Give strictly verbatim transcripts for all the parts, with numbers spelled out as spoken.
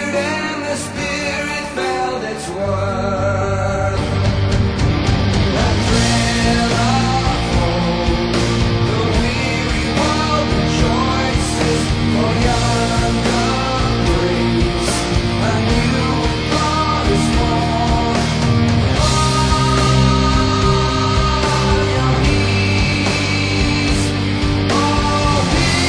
and the Spirit felt its worth. A thrill of hope, the weary world rejoices for yonder grace. A new God is born. On your knees, oh,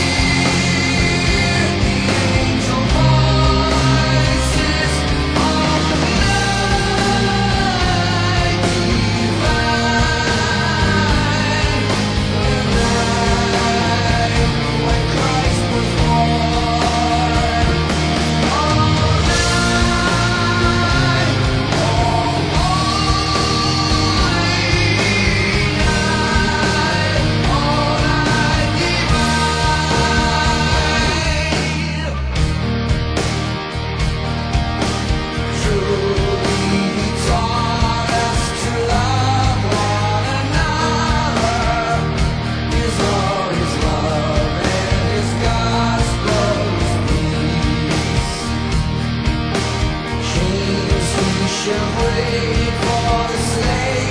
hear the angel voices of the night divine. The night when Christ was born. All night, all holy night, all night divine. Truly He taught us to love one another. His law is love and His gospel is peace. Chains He shall break for the slave.